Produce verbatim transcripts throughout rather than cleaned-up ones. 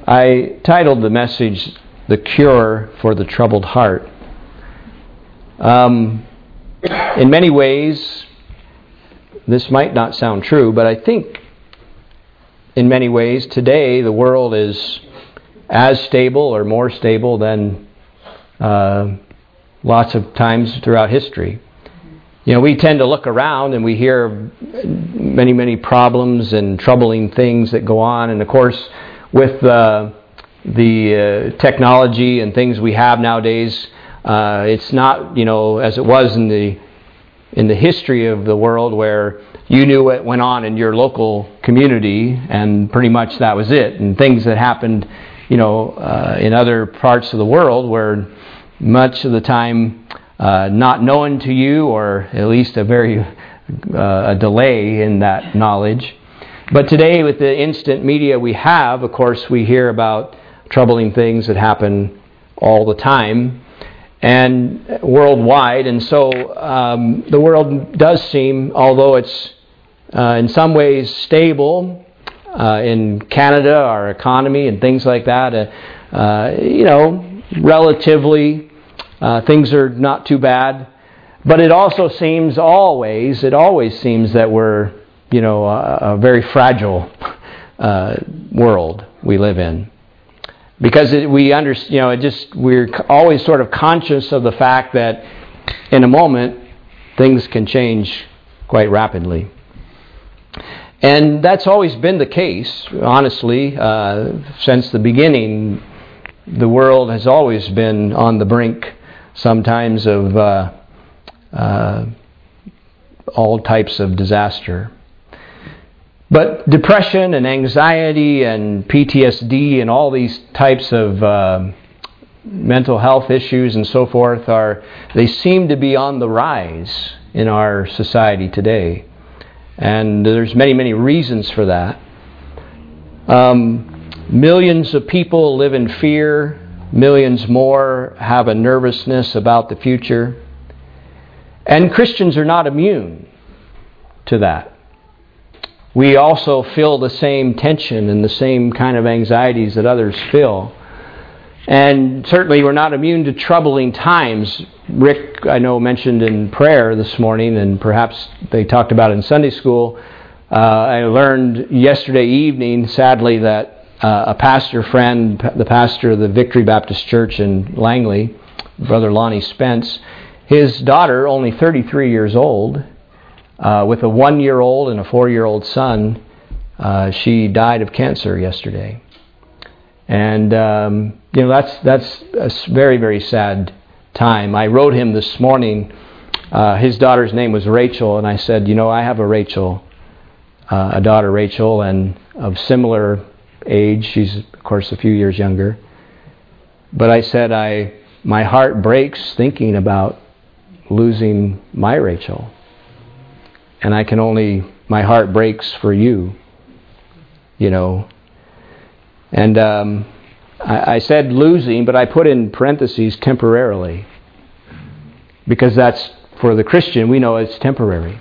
I titled the message, "The Cure for the Troubled Heart." Um, in many ways, this might not sound true, but I think in many ways today the world is as stable or more stable than uh, lots of times throughout history. You know, we tend to look around and we hear many, many problems and troubling things that go on. And of course, with uh, the uh, technology and things we have nowadays, uh, it's not, you know, as it was in the in the history of the world where you knew what went on in your local community and pretty much that was it. And things that happened, you know, uh, in other parts of the world were much of the time Uh, not known to you, or at least a very uh, a delay in that knowledge. But today, with the instant media we have, of course, we hear about troubling things that happen all the time and worldwide. And so um, the world does seem, although it's uh, in some ways stable, uh, in Canada, our economy and things like that, uh, uh, you know, relatively Uh, things are not too bad, but it also seems always, it always seems that we're, you know, a, a very fragile uh, world we live in, because it, we understand, you know, it just we're always sort of conscious of the fact that in a moment things can change quite rapidly, and that's always been the case, honestly, uh, since the beginning. The world has always been on the brink, sometimes of uh, uh, all types of disaster. But depression and anxiety and P T S D and all these types of uh, mental health issues and so forth are, they seem to be on the rise in our society today. And there's many, many reasons for that. Um, millions of people live in fear. Millions more have a nervousness about the future. And Christians are not immune to that. We also feel the same tension and the same kind of anxieties that others feel. And certainly we're not immune to troubling times. Rick, I know, mentioned in prayer this morning, and perhaps they talked about it in Sunday school. Uh, I learned yesterday evening, sadly, that Uh, a pastor friend, the pastor of the Victory Baptist Church in Langley, Brother Lonnie Spence, his daughter, only thirty-three years old, uh, with a one-year-old and a four-year-old son, uh, she died of cancer yesterday. And um, you know, that's that's a very, very sad time. I wrote him this morning. Uh, his daughter's name was Rachel, and I said, you know, I have a Rachel, uh, a daughter Rachel, and of similar age. She's, of course, a few years younger. But I said, I my heart breaks thinking about losing my Rachel. And I can only, my heart breaks for you, you know. And um, I, I said losing, but I put in parentheses temporarily. Because that's, for the Christian, we know it's temporary.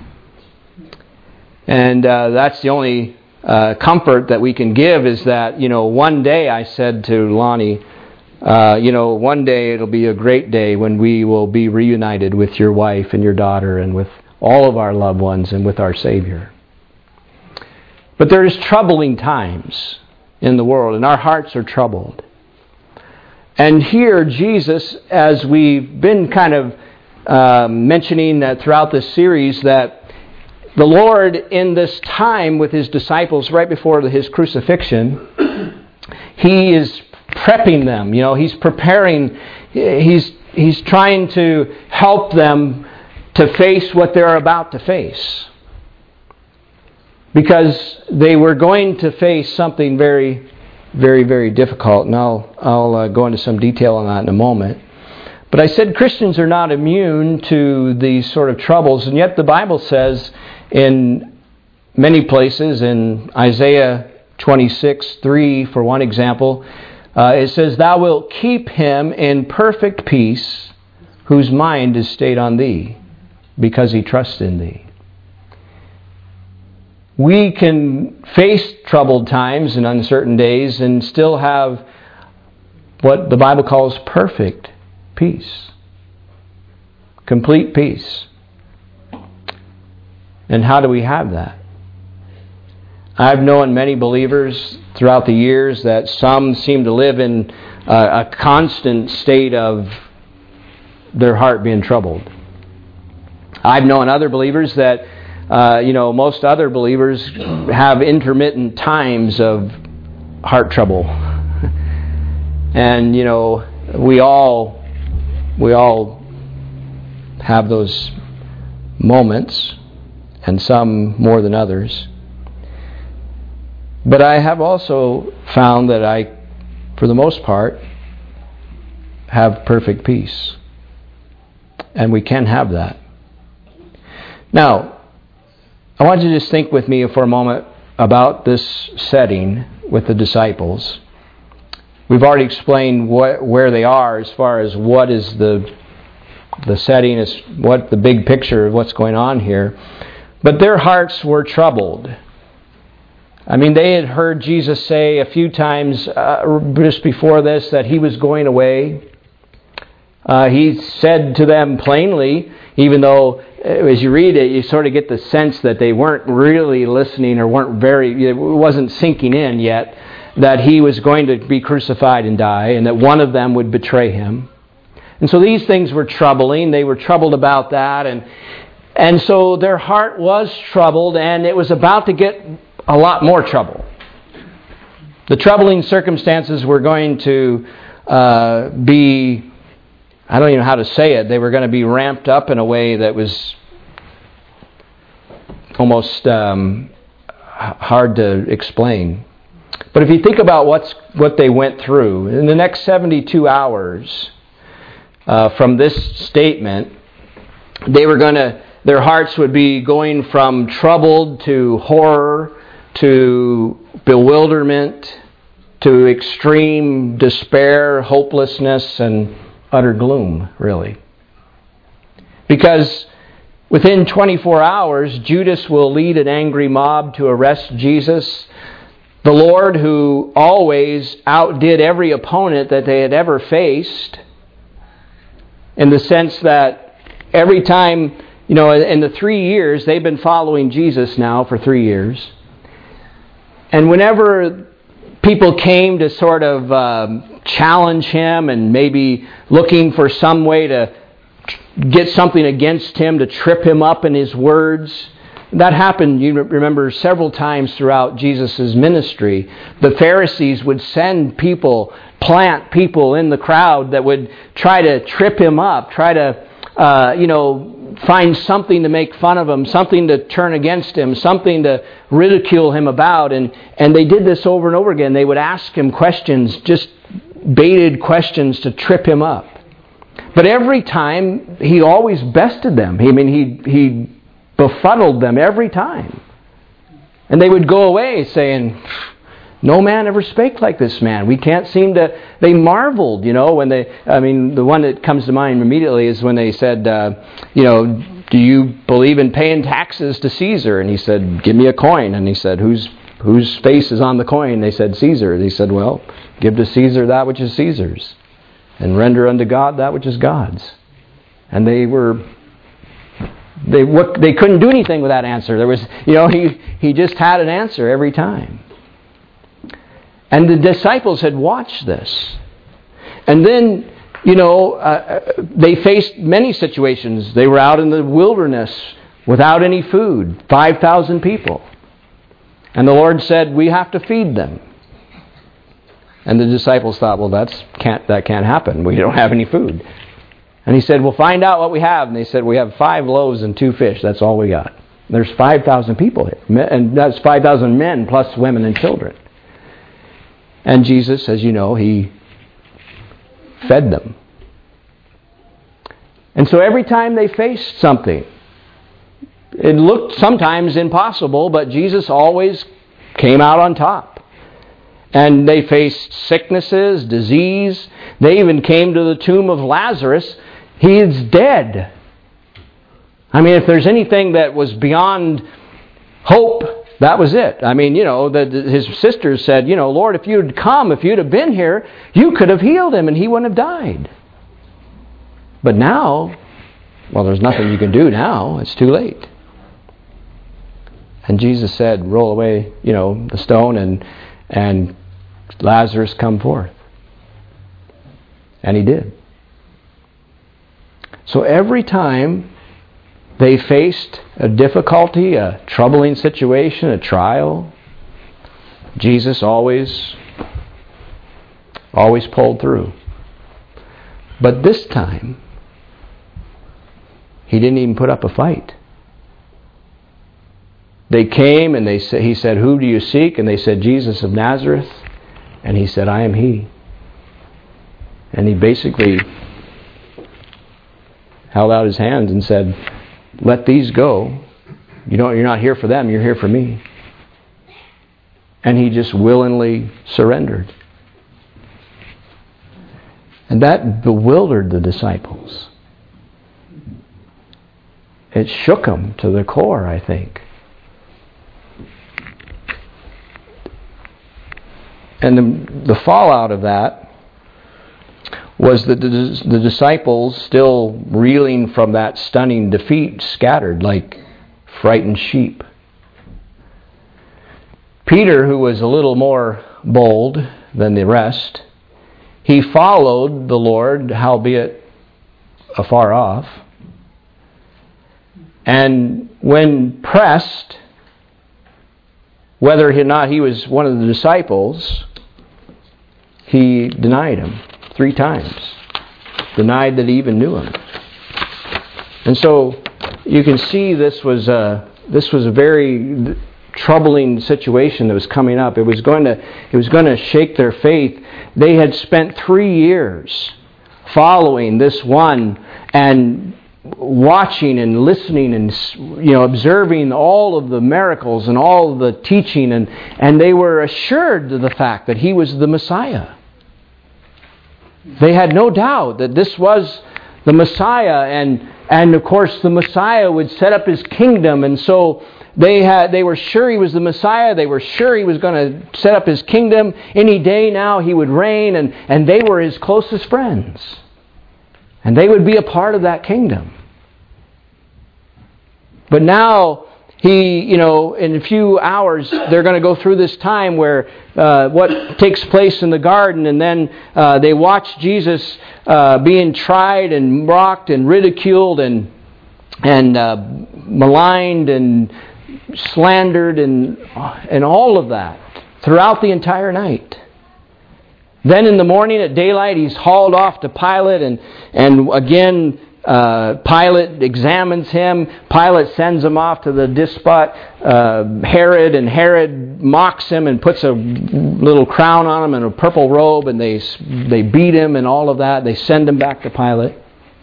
And uh, that's the only Uh, comfort that we can give, is that, you know, one day, I said to Lonnie, uh, you know, one day it'll be a great day when we will be reunited with your wife and your daughter and with all of our loved ones and with our Savior. But there is troubling times in the world, and our hearts are troubled. And here, Jesus, as we've been kind of uh, mentioning that throughout this series, that the Lord, in this time with His disciples right before His crucifixion, He is prepping them. You know, He's preparing. He's He's trying to help them to face what they're about to face, because they were going to face something very, very, very difficult. And I'll I'll uh, go into some detail on that in a moment. But I said Christians are not immune to these sort of troubles, and yet the Bible says in many places, in Isaiah twenty-six three, for one example, uh, it says, "Thou wilt keep him in perfect peace, whose mind is stayed on thee, because he trusts in thee." we can face troubled times and uncertain days and still have what the Bible calls perfect peace. Complete peace. And how do we have that? I've known many believers throughout the years that some seem to live in a, a constant state of their heart being troubled. I've known other believers that, uh, you know, most other believers have intermittent times of heart trouble. And, you know, we all, we all have those moments, and some more than others. But I have also found that I, for the most part, have perfect peace. And we can have that. Now, I want you to just think with me for a moment about this setting with the disciples. We've already explained what, where they are as far as what is the the setting, is what the big picture of what's going on here. But their hearts were troubled. I mean, they had heard Jesus say a few times uh, just before this that He was going away. Uh, he said to them plainly, even though as you read it, you sort of get the sense that they weren't really listening or weren't very, it wasn't sinking in yet, that He was going to be crucified and die, and that one of them would betray Him. And so these things were troubling. They were troubled about that. And and so their heart was troubled, and it was about to get a lot more trouble. The troubling circumstances were going to uh, be, I don't even know how to say it, they were going to be ramped up in a way that was almost um, hard to explain. But if you think about what's what they went through, in the next seventy-two hours uh, from this statement, they were going to, their hearts would be going from troubled to horror to bewilderment to extreme despair, hopelessness, and utter gloom, really. Because within twenty-four hours, Judas will lead an angry mob to arrest Jesus. The Lord, who always outdid every opponent that they had ever faced, in the sense that every time, you know, in the three years, they've been following Jesus now for three years. And whenever people came to sort of um, challenge Him and maybe looking for some way to get something against Him, to trip Him up in His words, that happened, you remember, several times throughout Jesus' ministry. The Pharisees would send people, plant people in the crowd that would try to trip Him up, try to, uh, you know, find something to make fun of Him, something to turn against Him, something to ridicule Him about. And, and they did this over and over again. They would ask Him questions, just baited questions to trip Him up. But every time, He always bested them. I mean, He He befuddled them every time. And they would go away saying, "No man ever spake like this man. We can't seem to..." They marveled, you know, when they... I mean, the one that comes to mind immediately is when they said, uh, you know, "Do you believe in paying taxes to Caesar?" And He said, "Give me a coin." And He said, Whose whose face is on the coin?" They said, "Caesar." He said, "Well, give to Caesar that which is Caesar's, and render unto God that which is God's." And they were... They what, they couldn't do anything with that answer. There was, you know, he, he just had an answer every time. And the disciples had watched this. And then, you know, uh, they faced many situations. They were out in the wilderness without any food, five thousand people. And the Lord said, "We have to feed them." And the disciples thought, well, that's can't that can't happen. We don't have any food. And He said, "We'll find out what we have." And they said, "We have five loaves and two fish. That's all we got." There's five thousand people here. And that's five thousand men plus women and children. And Jesus, as you know, He fed them. And so every time they faced something, it looked sometimes impossible, but Jesus always came out on top. And they faced sicknesses, disease. They even came to the tomb of Lazarus. He is dead. I mean, if there's anything that was beyond hope That was it. I mean, you know, the, his sisters said, you know, Lord, if you'd come, if you'd have been here, you could have healed him and he wouldn't have died. But now, well, there's nothing you can do now. It's too late. And Jesus said, roll away, you know, the stone, and and Lazarus come forth. And he did. So every time they faced a difficulty, a troubling situation, a trial, Jesus always, always pulled through. But this time, he didn't even put up a fight. They came and they sa- he said, who do you seek? And they said, Jesus of Nazareth. And he said, I am he. And he basically held out his hands and said, let these go. You don't, you're not here for them, you're here for me. And he just willingly surrendered. And that bewildered the disciples. It shook them to the core, I think. And the, the fallout of that was that the, the disciples, still reeling from that stunning defeat, scattered like frightened sheep. Peter, who was a little more bold than the rest, he followed the Lord, howbeit afar off. And when pressed, whether or not he was one of the disciples, he denied him three times. Denied that he even knew him. And so you can see this was a, this was a very troubling situation that was coming up. It was going to it was going to shake their faith. They had spent three years following this one and watching and listening and, you know, observing all of the miracles and all of the teaching, and, and they were assured of the fact that he was the Messiah. They had no doubt that this was the Messiah, and and of course the Messiah would set up his kingdom, and so they had they were sure he was the Messiah. They were sure he was going to set up his kingdom. Any day now he would reign, and, and they were his closest friends. And they would be a part of that kingdom. But now, he, you know, in a few hours, they're going to go through this time where uh, what takes place in the garden, and then uh, they watch Jesus uh, being tried and mocked and ridiculed and and uh, maligned and slandered and and all of that throughout the entire night. Then in the morning at daylight, he's hauled off to Pilate, and and again, uh, Pilate examines him. Pilate sends him off to the despot uh, Herod, and Herod mocks him and puts a little crown on him and a purple robe, and they they beat him and all of that. They send him back to Pilate.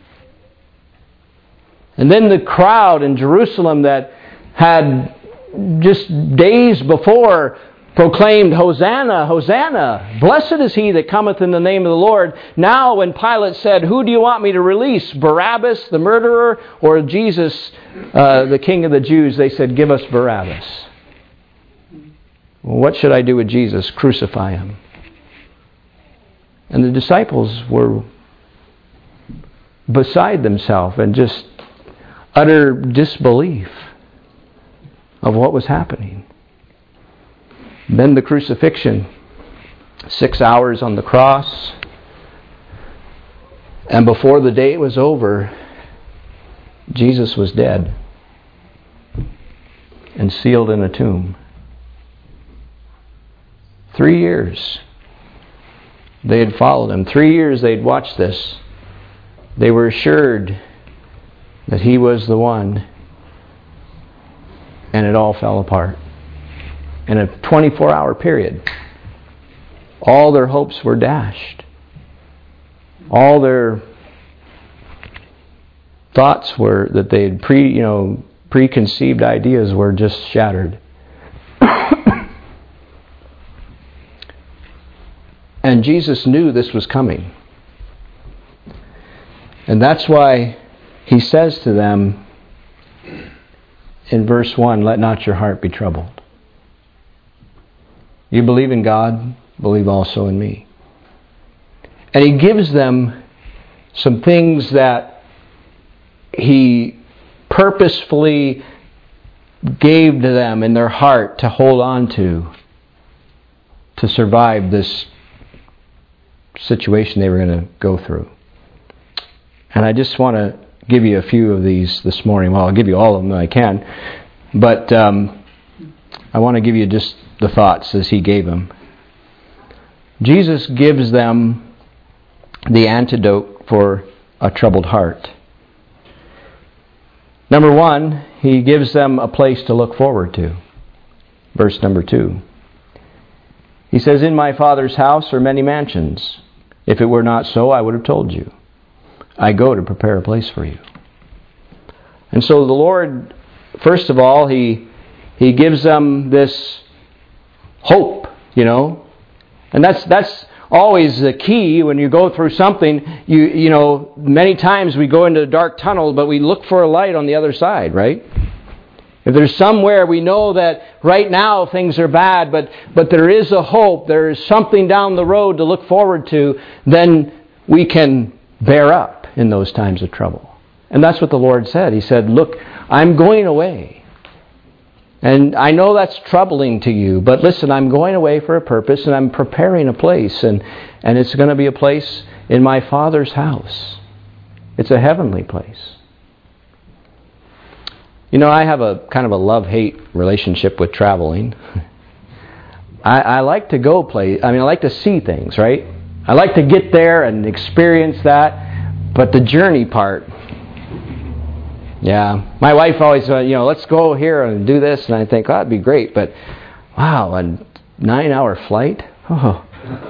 And then the crowd in Jerusalem that had just days before proclaimed, Hosanna, Hosanna, blessed is he that cometh in the name of the Lord. Now when Pilate said, who do you want me to release, Barabbas, the murderer, or Jesus, uh, the King of the Jews? They said, give us Barabbas. Well, what should I do with Jesus? Crucify him. And the disciples were beside themselves and just utter disbelief of what was happening. Then the crucifixion, six hours on the cross, and before the day was over, Jesus was dead and sealed in a tomb. Three years they had followed him. Three years they'd watched this. They were assured that he was the one, and it all fell apart. In a twenty-four hour period, all their hopes were dashed. All their thoughts were that they had pre, you know, preconceived ideas were just shattered. And Jesus knew this was coming. And that's why he says to them in verse one, let not your heart be troubled. You believe in God, believe also in me. And He gives them some things that He purposefully gave to them in their heart to hold on to, to survive this situation they were going to go through. And I just want to give you a few of these this morning. Well, I'll give you all of them that I can. But um, I want to give you just the thoughts as He gave them. Jesus gives them the antidote for a troubled heart. Number one, He gives them a place to look forward to. Verse number two. He says, "In my Father's house are many mansions. If it were not so, I would have told you. I go to prepare a place for you." And so the Lord, first of all, He He gives them this hope, you know. And that's that's always the key when you go through something. You you know, many times we go into a dark tunnel, but we look for a light on the other side, right? If there's somewhere we know that right now things are bad, but, but there is a hope, there is something down the road to look forward to, then we can bear up in those times of trouble. And that's what the Lord said. He said, "Look, I'm going away. And I know that's troubling to you, but listen, I'm going away for a purpose, and I'm preparing a place, and, and it's going to be a place in my Father's house. It's a heavenly place." You know, I have a kind of a love-hate relationship with traveling. I, I like to go play. I mean, I like to see things, right? I like to get there and experience that. But the journey part, yeah. My wife always, uh, you know, let's go here and do this. And I think, oh, that'd be great. But, wow, a nine-hour flight? Oh.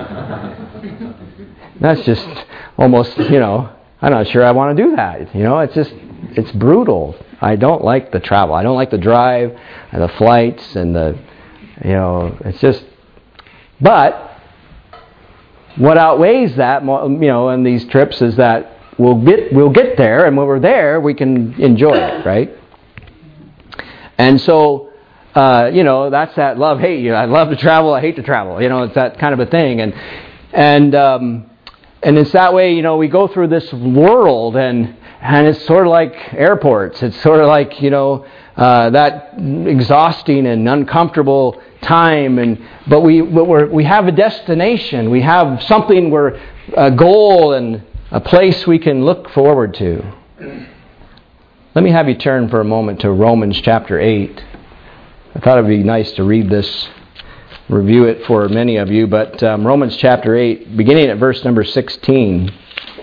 That's just almost, you know, I'm not sure I want to do that. You know, it's just, it's brutal. I don't like the travel. I don't like the drive and the flights and the, you know, it's just, but what outweighs that, you know, in these trips is that we'll get, we'll get there, and when we're there, we can enjoy it, right? And so, uh, you know, that's that love-hate. You know, I love to travel, I hate to travel. You know, it's that kind of a thing. And, and, um, and it's that way, you know, we go through this world, and And it's sort of like airports. It's sort of like, you know, uh, that exhausting and uncomfortable time. And but we but we're, we have a destination. We have something, we're a goal and a place we can look forward to. Let me have you turn for a moment to Romans chapter eight. I thought it would be nice to read this, review it for many of you. But um, Romans chapter eight, beginning at verse number sixteen.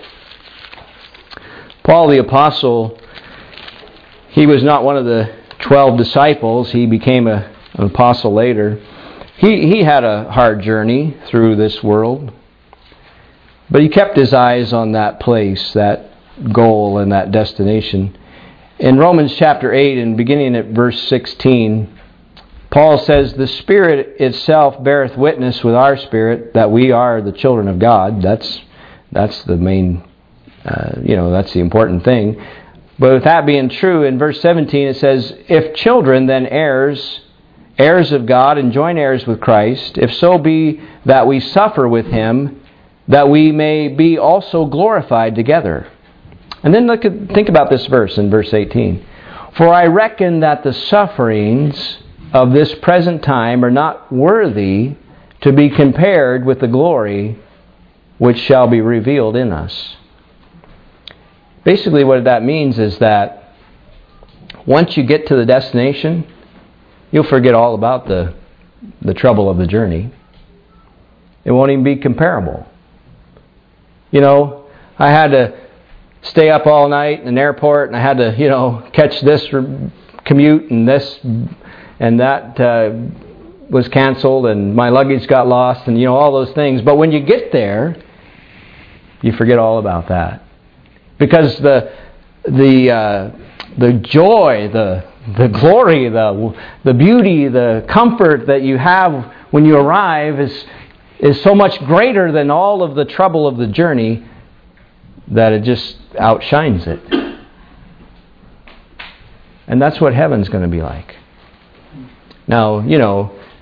Paul the Apostle, he was not one of the twelve disciples. He became a, an apostle later. He, he had a hard journey through this world. But he kept his eyes on that place, that goal and that destination. In Romans chapter eight, and beginning at verse sixteen, Paul says, "The Spirit itself beareth witness with our spirit that we are the children of God." That's, that's the main Uh, you know, that's the important thing. But with that being true, in verse seventeen it says, "If children, then heirs, heirs of God, and joint heirs with Christ, if so be that we suffer with Him, that we may be also glorified together." And then look at, think about this verse in verse eighteen. "For I reckon that the sufferings of this present time are not worthy to be compared with the glory which shall be revealed in us." Basically what that means is that once you get to the destination, you'll forget all about the the trouble of the journey. It won't even be comparable. You know, I had to stay up all night in an airport, and I had to, you know, catch this commute, and this and that uh, was canceled, and my luggage got lost, and, you know, all those things. But when you get there, you forget all about that. Because the the uh, the joy, the the glory, the the beauty, the comfort that you have when you arrive is is so much greater than all of the trouble of the journey that it just outshines it. And that's what heaven's going to be like. Now, you know,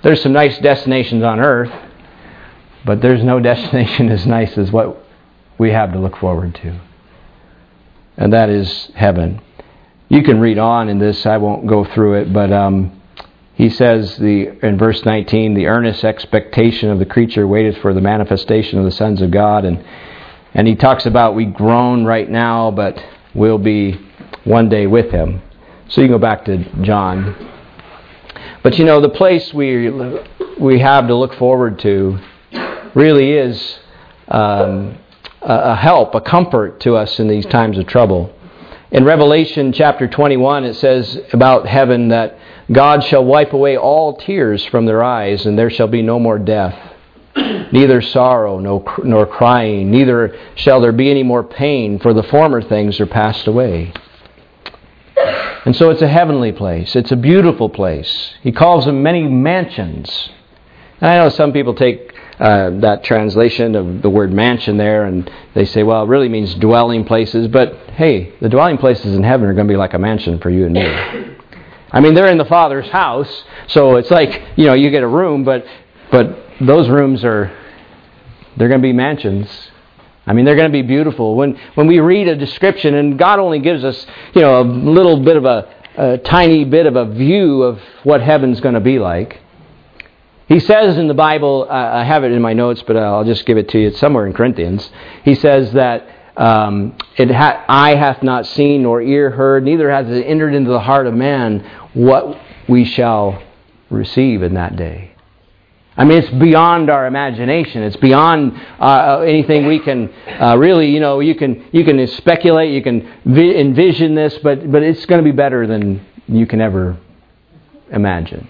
there's some nice destinations on earth, but there's no destination as nice as what we have to look forward to. And that is heaven. You can read on in this. I won't go through it, but um, he says the in verse nineteen, the earnest expectation of the creature waiteth for the manifestation of the sons of God. And, and he talks about we groan right now, but we'll be one day with him. So you can go back to John. But you know, the place we we have to look forward to really is um, a help, a comfort to us in these times of trouble. In Revelation chapter twenty-one, it says about heaven that God shall wipe away all tears from their eyes, and there shall be no more death, neither sorrow nor, nor crying, neither shall there be any more pain, for the former things are passed away. And so it's a heavenly place. It's a beautiful place. He calls them many mansions. And I know some people take uh, that translation of the word mansion there, and they say, well, it really means dwelling places. But hey, the dwelling places in heaven are going to be like a mansion for you and me. I mean, they're in the Father's house, so it's like, you know, you get a room, but but those rooms are, they're going to be mansions. I mean, they're going to be beautiful. When when we read a description, and God only gives us, you know, a little bit of a, a tiny bit of a view of what heaven's going to be like. He says in the Bible, uh, I have it in my notes, but I'll just give it to you. It's somewhere in Corinthians. He says that um, it ha- eye hath not seen nor ear heard, neither hath it entered into the heart of man what we shall receive in that day. I mean, it's beyond our imagination. It's beyond uh, anything we can uh, really, you know, you can you can speculate, you can vi- envision this, but but it's going to be better than you can ever imagine.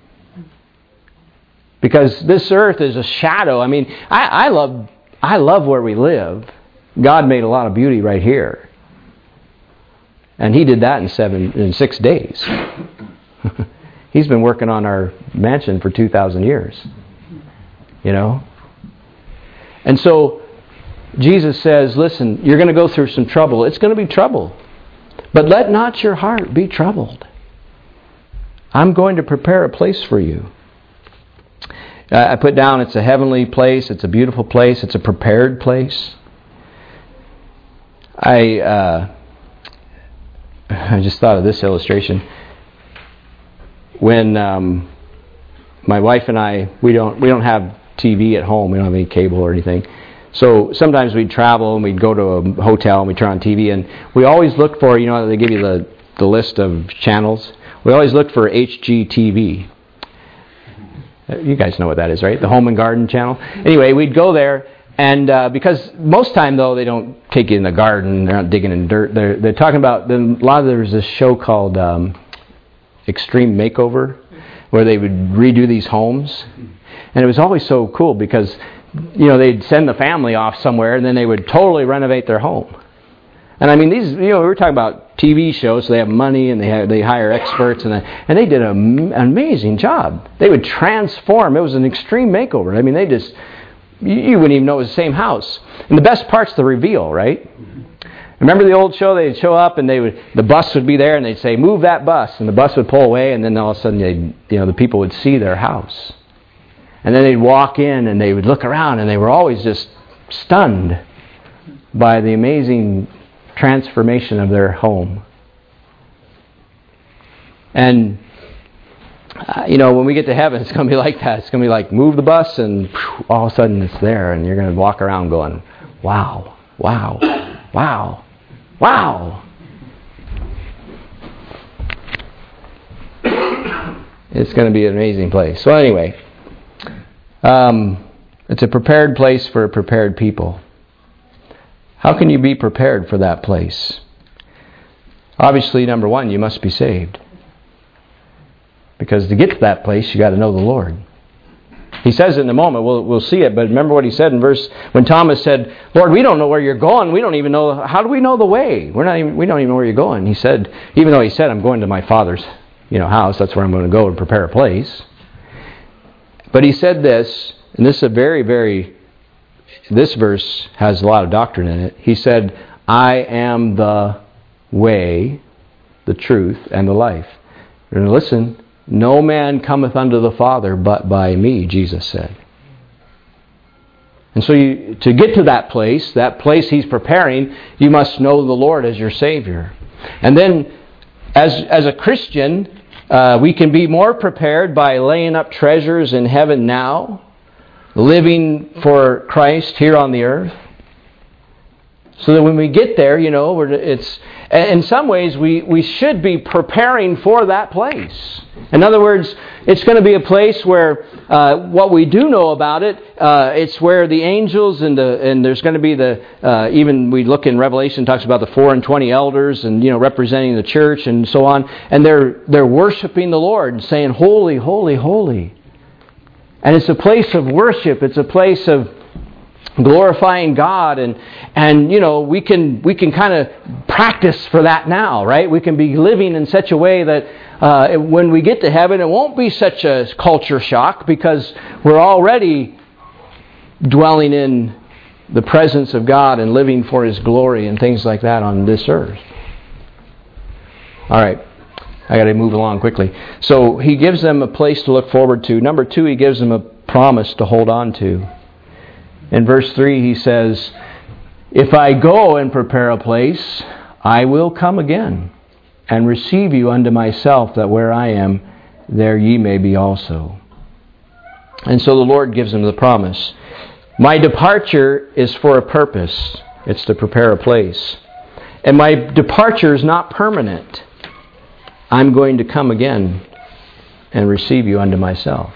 Because this earth is a shadow. I mean, I, I love I love where we live. God made a lot of beauty right here, and He did that in seven in six days. He's been working on our mansion for two thousand years. You know? And so, Jesus says, listen, you're going to go through some trouble. It's going to be trouble. But let not your heart be troubled. I'm going to prepare a place for you. Uh, I put down it's a heavenly place. It's a beautiful place. It's a prepared place. I, uh, I just thought of this illustration. When um, my wife and I, we don't we don't have T V at home. We don't have any cable or anything. So sometimes we'd travel and we'd go to a hotel and we'd turn on T V, and we always look for, you know, they give you the, the list of channels. We always look for H G T V. You guys know what that is, right? The Home and Garden channel. Anyway, we'd go there, and uh, because most time though they don't take you in the garden, they're not digging in dirt. They're they're talking about then a lot of there's this show called Um, Extreme Makeover, where they would redo these homes. And it was always so cool because, you know, they'd send the family off somewhere and then they would totally renovate their home. And I mean, these, you know, we were talking about T V shows, so they have money and they have, they hire experts, and and they did an amazing job. They would transform. It was an extreme makeover. I mean, they just, you, you wouldn't even know it was the same house. And the best part's the reveal, right? Remember the old show? They'd show up and they would, the bus would be there and they'd say, move that bus. And the bus would pull away, and then all of a sudden, they'd, you know, the people would see their house. And then they'd walk in and they would look around, and they were always just stunned by the amazing transformation of their home. And, uh, you know, when we get to heaven, it's going to be like that. It's going to be like, move the bus, and whew, all of a sudden it's there, and you're going to walk around going, wow, wow, wow. Wow! It's going to be an amazing place. So anyway, um, it's a prepared place for a prepared people. How can you be prepared for that place? Obviously, number one, you must be saved. Because to get to that place, you got to know the Lord. He says it in a moment, we'll we'll see it, but remember what he said in verse, when Thomas said, Lord, we don't know where you're going, we don't even know, how do we know the way? We're not even, we don't even know where you're going. He said, even though he said, I'm going to my Father's, you know, house, that's where I'm going to go and prepare a place. But he said this, and this is a very, very, this verse has a lot of doctrine in it. He said, I am the way, the truth, and the life. You're going to listen, No man cometh unto the Father but by me, Jesus said. And so you, to get to that place, that place He's preparing, you must know the Lord as your Savior. And then, as, as a Christian, uh, we can be more prepared by laying up treasures in heaven now, living for Christ here on the earth. So that when we get there, you know, we're, it's in some ways we, we should be preparing for that place. In other words, it's going to be a place where uh, what we do know about it, uh, it's where the angels and the and there's going to be the uh, even we look in Revelation, talks about the four and twenty elders and you know representing the church and so on, and they're they're worshiping the Lord and saying, "Holy, holy, holy." And it's a place of worship. It's a place of glorifying God, and and you know we can we can kind of practice for that now, right? We can be living in such a way that uh, when we get to heaven, it won't be such a culture shock because we're already dwelling in the presence of God and living for His glory and things like that on this earth. All right. I got to move along quickly. So He gives them a place to look forward to. Number two, He gives them a promise to hold on to. In verse three, He says, "If I go and prepare a place, I will come again, and receive you unto myself, that where I am, there ye may be also." And so the Lord gives them the promise. My departure is for a purpose. It's to prepare a place. And my departure is not permanent. I'm going to come again and receive you unto myself.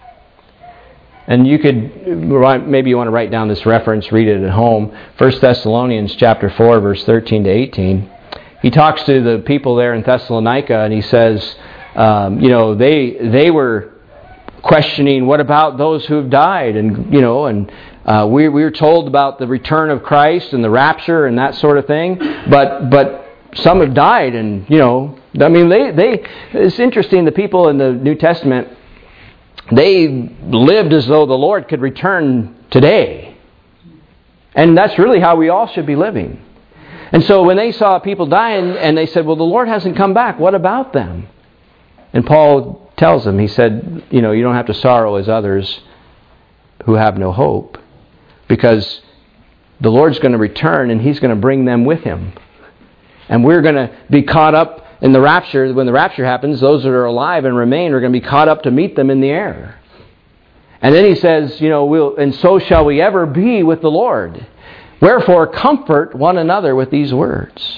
And you could, maybe you want to write down this reference, read it at home. First Thessalonians chapter four, verse thirteen to eighteen. He talks to the people there in Thessalonica, and he says, um, you know, they they were questioning, what about those who have died? And, you know, and uh, we, we were told about the return of Christ and the rapture and that sort of thing. But but some have died, and, you know, I mean, they, they it's interesting, the people in the New Testament, they lived as though the Lord could return today. And that's really how we all should be living. And so when they saw people dying, and they said, well, the Lord hasn't come back, what about them? And Paul tells them, he said, you know, you don't have to sorrow as others who have no hope, because the Lord's going to return and He's going to bring them with Him. And we're going to be caught up in the rapture. When the rapture happens, those that are alive and remain are going to be caught up to meet them in the air. And then he says, you know, we'll, and so shall we ever be with the Lord. Wherefore, comfort one another with these words.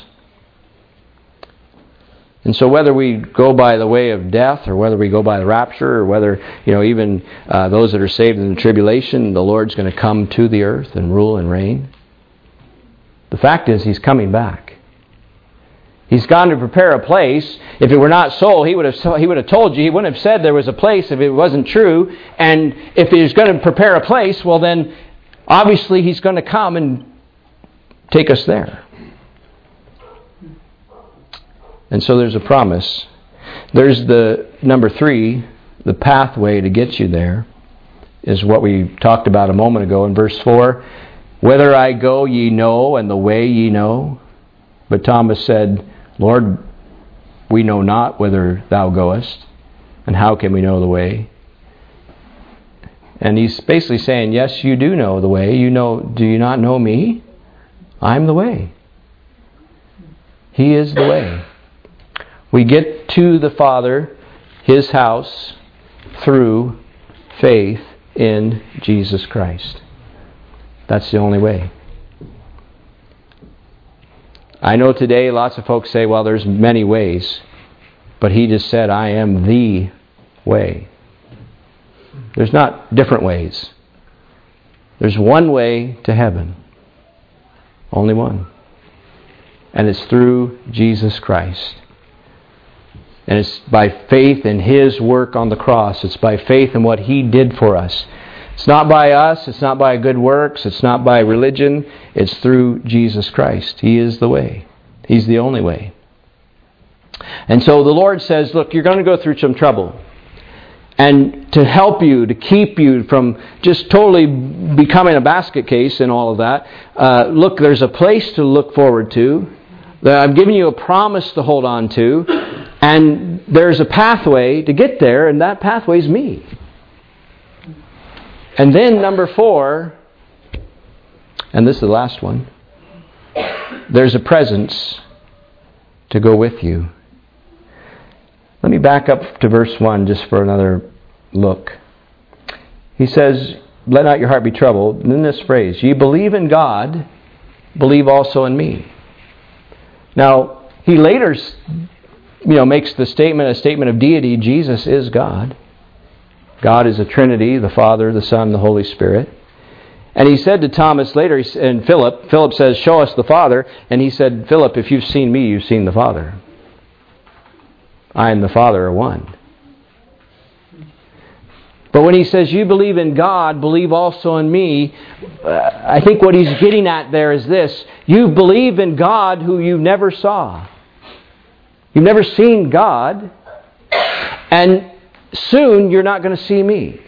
And so whether we go by the way of death, or whether we go by the rapture, or whether, you know, even uh, those that are saved in the tribulation, the Lord's going to come to the earth and rule and reign. The fact is, He's coming back. He's gone to prepare a place. If it were not so, he would have he would have told you. He wouldn't have said there was a place if it wasn't true. And if He's going to prepare a place, well then, obviously He's going to come and take us there. And so there's a promise. There's the number three, the pathway to get you there, is what we talked about a moment ago in verse four. Whither I go ye know, and the way ye know. But Thomas said, Lord, we know not whither Thou goest, and how can we know the way? And he's basically saying, yes, you do know the way. You know, do you not know me? I'm the way. He is the way. We get to the Father, His house, through faith in Jesus Christ. That's the only way. I know today lots of folks say, well, there's many ways. But He just said, I am the way. There's not different ways. There's one way to heaven. Only one. And it's through Jesus Christ. And it's by faith in His work on the cross. It's by faith in what He did for us. It's not by us. It's not by good works. It's not by religion. It's through Jesus Christ. He is the way. He's the only way. And so the Lord says, look, you're going to go through some trouble. And to help you, to keep you from just totally becoming a basket case and all of that, uh, look, there's a place to look forward to. I'm giving you a promise to hold on to. And there's a pathway to get there, and that pathway is me. And then number four, and this is the last one, there's a presence to go with you. Let me back up to verse one just for another look. He says, let not your heart be troubled. And then this phrase, ye believe in God, believe also in me. Now, he later, you know, makes the statement, a statement of deity. Jesus is God. God is a Trinity, the Father, the Son, the Holy Spirit. And he said to Thomas later, and Philip, Philip says, show us the Father. And he said, Philip, if you've seen me, you've seen the Father. I and the Father are one. But when he says, you believe in God, believe also in me, uh, I think what he's getting at there is this. You believe in God who you never saw. You've never seen God. And soon you're not going to see me.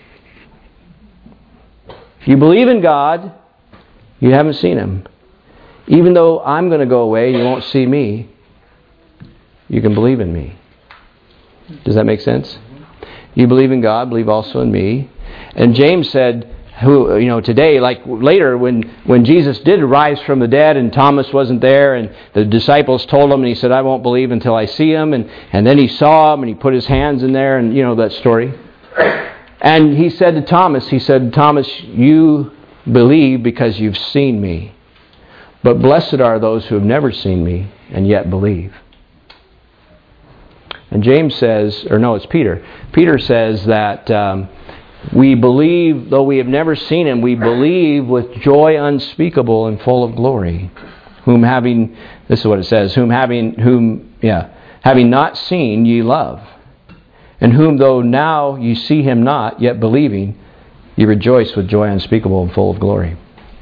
If you believe in God, you haven't seen Him. Even though I'm going to go away, you won't see me. You can believe in me. Does that make sense? You believe in God, believe also in me. And James said, who, you know, today, like later, when, when Jesus did rise from the dead and Thomas wasn't there and the disciples told him and he said, I won't believe until I see him. And, and then he saw him and he put his hands in there and, you know, that story. And he said to Thomas, he said, Thomas, you believe because you've seen me. But blessed are those who have never seen me and yet believe. And James says, or no, it's Peter. Peter says that um, we believe, though we have never seen Him, we believe with joy unspeakable and full of glory. Whom having, this is what it says, whom having, whom, yeah, having not seen ye love. And whom though now ye see Him not, yet believing, ye rejoice with joy unspeakable and full of glory.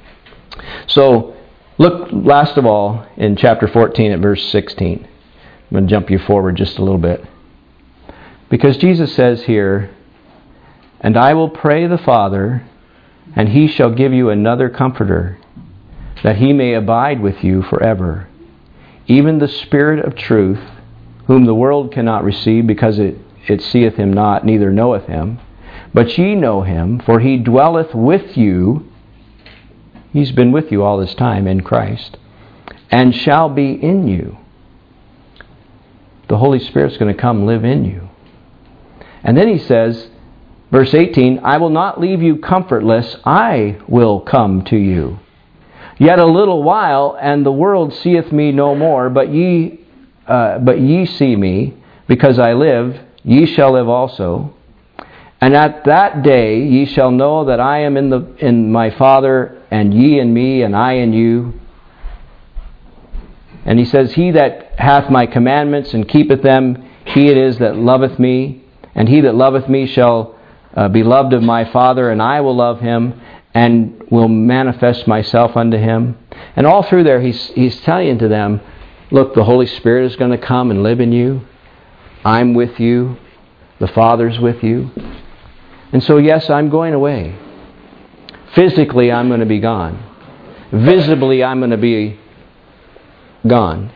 So, look last of all in chapter fourteen at verse sixteen. I'm going to jump you forward just a little bit. Because Jesus says here, and I will pray the Father, and He shall give you another Comforter, that He may abide with you forever. Even the Spirit of truth, whom the world cannot receive, because it, it seeth Him not, neither knoweth Him. But ye know Him, for He dwelleth with you. He's been with you all this time in Christ, and shall be in you. The Holy Spirit's going to come live in you. And then he says, verse eighteen, I will not leave you comfortless, I will come to you. Yet a little while, and the world seeth me no more, but ye, uh, but ye see me, because I live, ye shall live also. And at that day ye shall know that I am in the in my Father, and ye in me, and I in you. And he says, he that hath my commandments and keepeth them, he it is that loveth me. And he that loveth me shall uh, be loved of my Father, and I will love him, and will manifest myself unto him. And all through there, he's, he's telling to them, look, the Holy Spirit is going to come and live in you. I'm with you. The Father's with you. And so, yes, I'm going away. Physically, I'm going to be gone. Visibly, I'm going to be gone.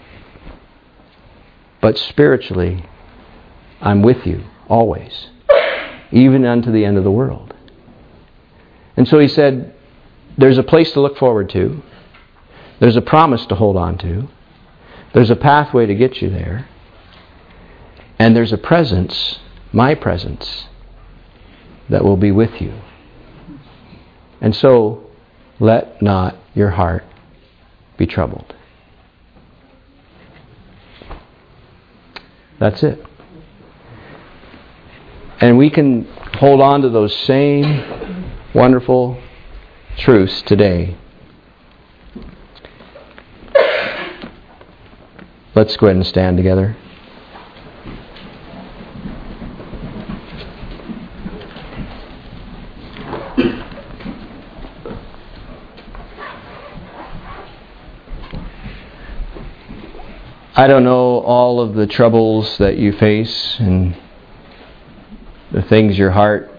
But spiritually, I'm with you always, even unto the end of the world. And so he said, there's a place to look forward to. There's a promise to hold on to. There's a pathway to get you there. And there's a presence, my presence, that will be with you. And so, let not your heart be troubled. That's it. And we can hold on to those same wonderful truths today. Let's go ahead and stand together. I don't know all of the troubles that you face and the things your heart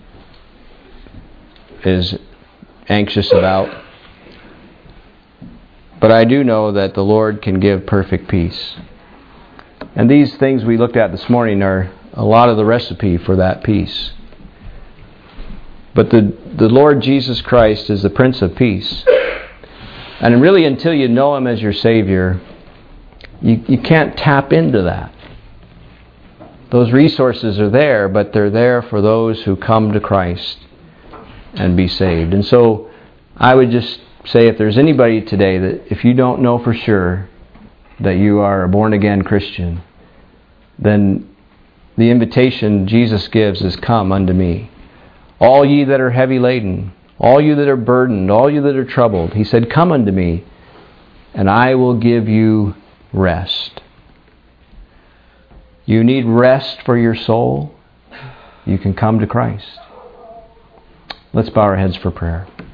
is anxious about. But I do know that the Lord can give perfect peace. And these things we looked at this morning are a lot of the recipe for that peace. But the, the Lord Jesus Christ is the Prince of Peace. And really, until you know Him as your Savior, you, you can't tap into that. Those resources are there, but they're there for those who come to Christ and be saved. And so I would just say, if there's anybody today that if you don't know for sure that you are a born-again Christian, then the invitation Jesus gives is, come unto me. All ye that are heavy laden, all you that are burdened, all you that are troubled. He said, come unto me, and I will give you rest. You need rest for your soul? You can come to Christ. Let's bow our heads for prayer.